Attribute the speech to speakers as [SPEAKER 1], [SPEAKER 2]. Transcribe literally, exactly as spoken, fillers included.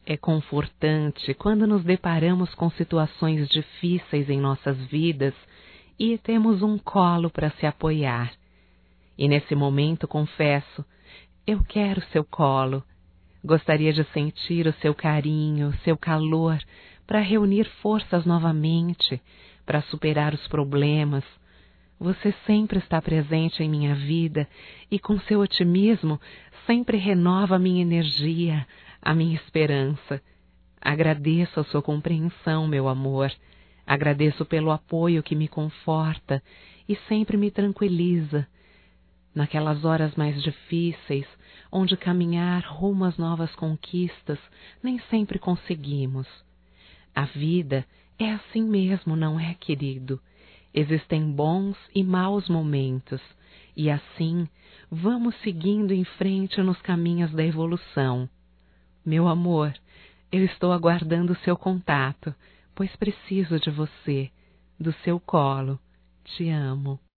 [SPEAKER 1] É confortante quando nos deparamos com situações difíceis em nossas vidas e temos um colo para se apoiar. E nesse momento, confesso, eu quero seu colo. Gostaria de sentir o seu carinho, seu calor, para reunir forças novamente, para superar os problemas. Você sempre está presente em minha vida e com seu otimismo sempre renova a minha energia, a minha esperança. Agradeço a sua compreensão, meu amor. Agradeço pelo apoio que me conforta e sempre me tranquiliza. Naquelas horas mais difíceis, onde caminhar rumo às novas conquistas, nem sempre conseguimos. A vida é assim mesmo, não é, querido? Existem bons e maus momentos, e assim vamos seguindo em frente nos caminhos da evolução. Meu amor, eu estou aguardando o seu contato, pois preciso de você, do seu colo. Te amo.